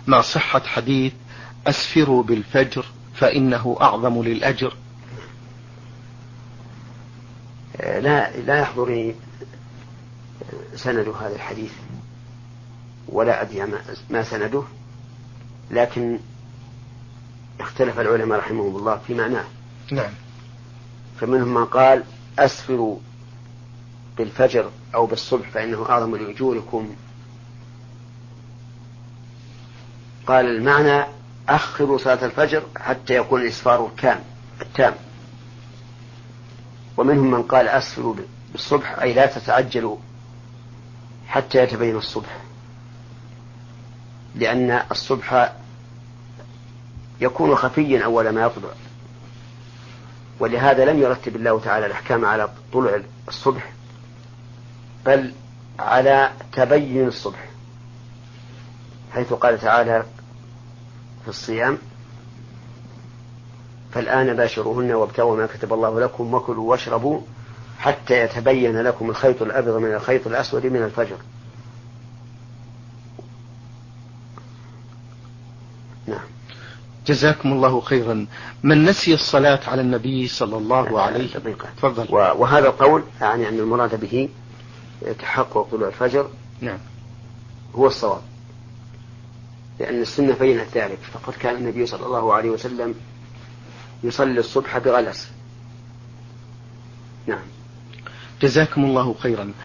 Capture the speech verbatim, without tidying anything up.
مع صحة حديث أسفروا بالفجر فإنه أعظم للأجر؟ لا لا يحضرني سند هذا الحديث ولا أدري ما سنده، لكن اختلف العلماء رحمهم الله في معناه. نعم. فمنهم من قال أسفروا بالفجر أو بالصبح فإنه أعظم لأجوركم، قال المعنى أخروا صلاة الفجر حتى يكون الإسفار الكام التام. ومنهم من قال أسفروا بالصبح أي لا تتعجلوا حتى يتبين الصبح، لأن الصبح يكون خفيا أول ما يطلع، ولهذا لم يرتب الله تعالى الأحكام على طلوع الصبح بل على تبين الصبح، حيث قال تعالى في الصيام فالآن باشروهن وابتغوا ما كتب الله لكم وكلوا واشربوا حتى يتبين لكم الخيط الأبيض من الخيط الأسود من الفجر. نعم. جزاكم الله خيرا. من نسي الصلاة على النبي صلى الله عليه وسلم تفضل. وهذا القول يعني أن المراد به تحقق طلوع الفجر نعم هو الصواب، لأن السنة بينت ذلك، فقد كان النبي صلى الله عليه وسلم يصلي الصبح بغلس. نعم. جزاكم الله خيرا.